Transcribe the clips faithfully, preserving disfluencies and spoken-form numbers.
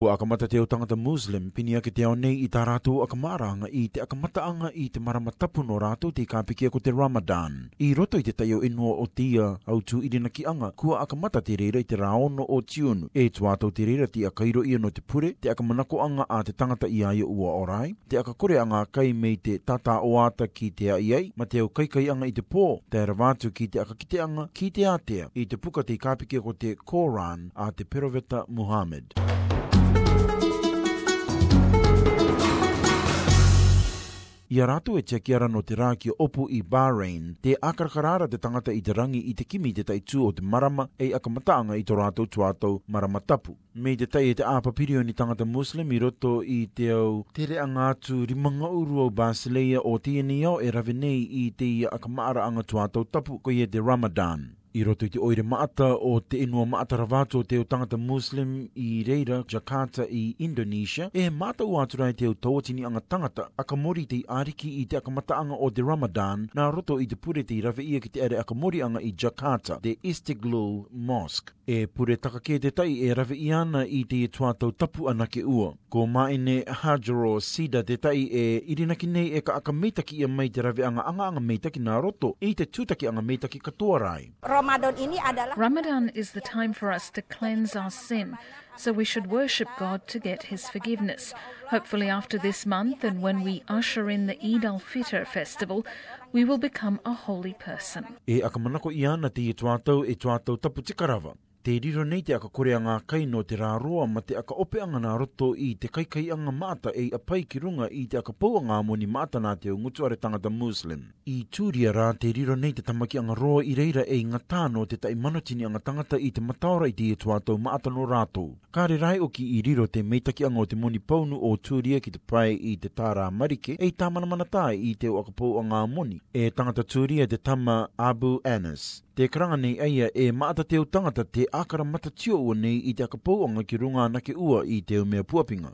O akamata te o tangata Muslim, pinia ke te au nei i tā rātou akamaranga i te akamataanga i te maramatapu no rātou te kāpikia ko te Ramadan. I roto i te taio inua o tia au tu irina ki anga, kua akamata te reira i te raono o tiunu. E tuatau te reira ti akairo ia no te pure, te akamanako anga a te tangata i aia ua orai, te akakore anga kai mei te tata o ata ki te aiai, ma te au kaikai anga i te pō, te arawatu ki te akakite anga ki te atea, i te puka te kāpikia ko te Koran a te Peroveta Muhammad. Ia rātou e tiakiara no te rā ki opu i Bahrain, te akarakarara te tangata i te rangi i te kimi te taitu o te marama e akamataanga i tō rātou tuatau maramatapu. Mei te tai e te āpapirio ni tangata Muslim i roto i te au tere angātu rimanga uru o Basileia o tieni au e rave nei i te ia akamaara anga tuatau tapu ko i e te Ramadan. I roto i te oire maata o te inua maata rawatu o te o tangata Muslim i reira Jakarta i Indonesia, e maata ua aturai te o tawatini anga tangata akamori te ariki i te akamataanga o te Ramadan na roto i te pure te rave ia ki te are akamori anga i Jakarta, te Istiqlal Mosque. E pure takake te tai e rave iana i te tuatau tapu anake ua. Ko maine Hajro Sida te tai e irinaki nei e ka aka meitaki ia mai te rave anga anga anga meitaki na roto i te tūtaki anga meitaki katoarai. Ramadan ini adalah Ramadan is the time for us to cleanse our sin, so we should worship God to get his forgiveness. Hopefully after this month and when we usher in the Eid al-Fitr festival, we will become a holy person. E akamanako iana te i tuatau e tuatau tapu tikarava. Te riro nei te aka kore anga kai no te rāroa ma te aka ope anga nā roto i te kaikai anga maata e apai ki runga i te aka pau anga moni maata nā te o ngutu are tangata Muslim. I tūria rā te riro nei te tamaki anga roa i reira e ngatano te tai manotini anga tangata i te mataora i te e tuatau maata no rātou. Kāre rai o ki i riro te meitaki anga o te moni paunu o tūria ki te pai i te tāra marike e tā manamanatai i te o aka pau anga moni. E tangata tūria te tama Abu Anas. Te karanga nei aia e maata te o tangata te akara matatio ua nei i te akapauanga ki runga nake ua i te umea puapinga.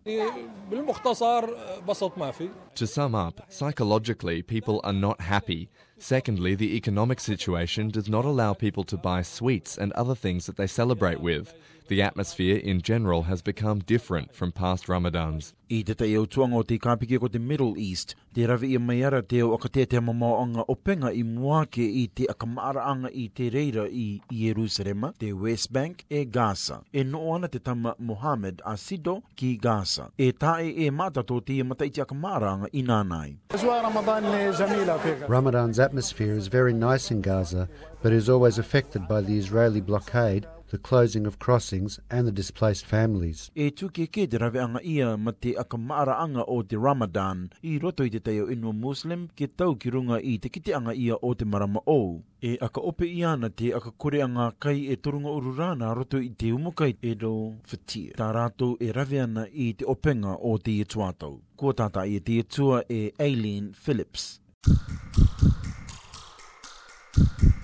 To sum up, psychologically people are not happy. Secondly, the economic situation does not allow people to buy sweets and other things that they celebrate with. The atmosphere in general has become different from past Ramadans. I te tai au tuanga o te kāpike ko te Middle East, te rawe i mai ara te o akatea te mamaoanga o penga i muake i te akamaaraanga i te reira i Jerusalema, te West Bank e Gaza. E no ana te tama Mohammed Asido ki Gaza. E tae e mata tō te mata i te akamaaraanga i nānai. Ramadan's atmosphere is very nice in Gaza, but is always affected by the Israeli blockade, the closing of crossings and the displaced families. E tūkeke te rawe anga ia ma te akamaara anga o te Ramadan i roto i te taio inua Muslim ke tau ki runga i te kite anga ia o te marama ou. E aka ope iana te aka kore anga kai e torunga ururana roto i te umukai Eid al-Fitr. Tā rātou e rawe ana i te openga o te e tuatau. Ko tata i te e tua e Aileen Phillips.